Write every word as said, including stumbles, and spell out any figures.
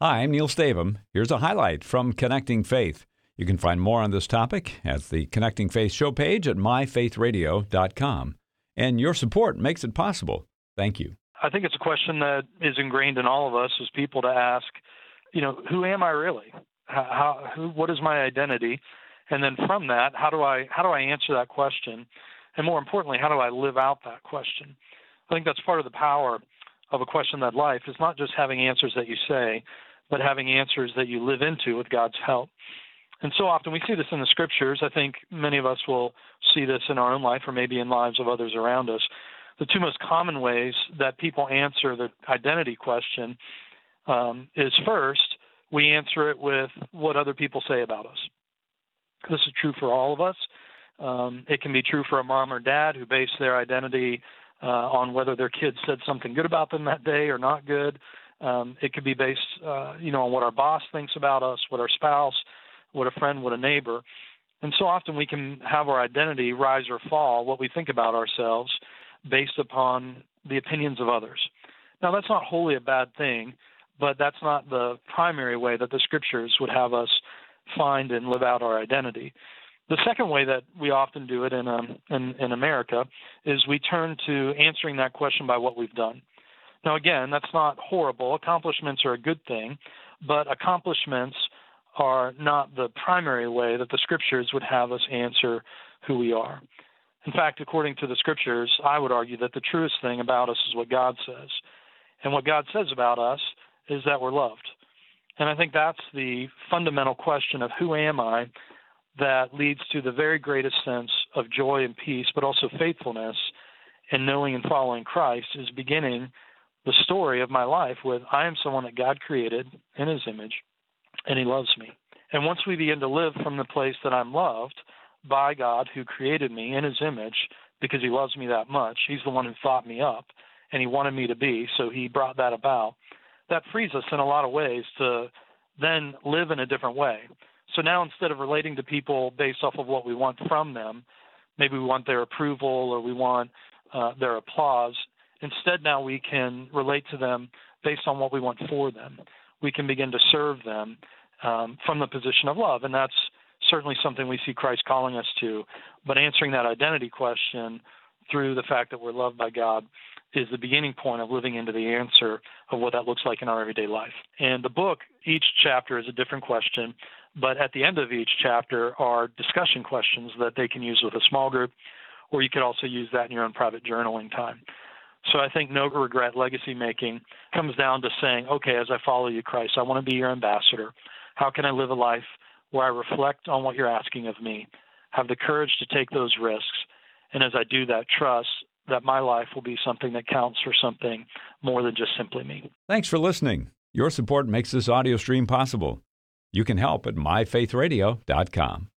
Hi, I'm Neil Stavum. Here's a highlight from Connecting Faith. You can find more on this topic at the Connecting Faith show page at my faith radio dot com. And your support makes it possible. Thank you. I think it's a question that is ingrained in all of us as people to ask, you know, who am I really? How, who, what is my identity? And then from that, how do I how do I answer that question? And more importantly, how do I live out that question? I think that's part of the power of a question-led life is not just having answers that you say, but having answers that you live into with God's help. And so often we see this in the Scriptures. I think many of us will see this in our own life or maybe in lives of others around us. The two most common ways that people answer the identity question um, is first, we answer it with what other people say about us. This is true for all of us. Um, it can be true for a mom or dad who base their identity uh, on whether their kids said something good about them that day or not good. Um, it could be based, uh, you know, on what our boss thinks about us, what our spouse, what a friend, what a neighbor. And so often we can have our identity rise or fall, what we think about ourselves, based upon the opinions of others. Now, that's not wholly a bad thing, but that's not the primary way that the Scriptures would have us find and live out our identity. The second way that we often do it in, um, in, in America is we turn to answering that question by what we've done. Now, again, that's not horrible. Accomplishments are a good thing, but accomplishments are not the primary way that the Scriptures would have us answer who we are. In fact, according to the Scriptures, I would argue that the truest thing about us is what God says. And what God says about us is that we're loved. And I think that's the fundamental question of who am I that leads to the very greatest sense of joy and peace, but also faithfulness in knowing and following Christ is beginning the story of my life with I am someone that God created in His image, and He loves me. And once we begin to live from the place that I'm loved by God who created me in His image because He loves me that much, He's the one who thought me up, and He wanted me to be, so He brought that about. That frees us in a lot of ways to then live in a different way. So now instead of relating to people based off of what we want from them, maybe we want their approval or we want uh, their applause, instead now we can relate to them based on what we want for them. We can begin to serve them um, from the position of love, and that's certainly something we see Christ calling us to. But answering that identity question through the fact that we're loved by God is the beginning point of living into the answer of what that looks like in our everyday life. And the book, each chapter is a different question, but at the end of each chapter are discussion questions that they can use with a small group, or you could also use that in your own private journaling time. So I think no regret legacy making comes down to saying, okay, as I follow you, Christ, I want to be your ambassador. How can I live a life where I reflect on what you're asking of me, have the courage to take those risks, and as I do that, trust that my life will be something that counts for something more than just simply me. Thanks for listening. Your support makes this audio stream possible. You can help at my faith radio dot com.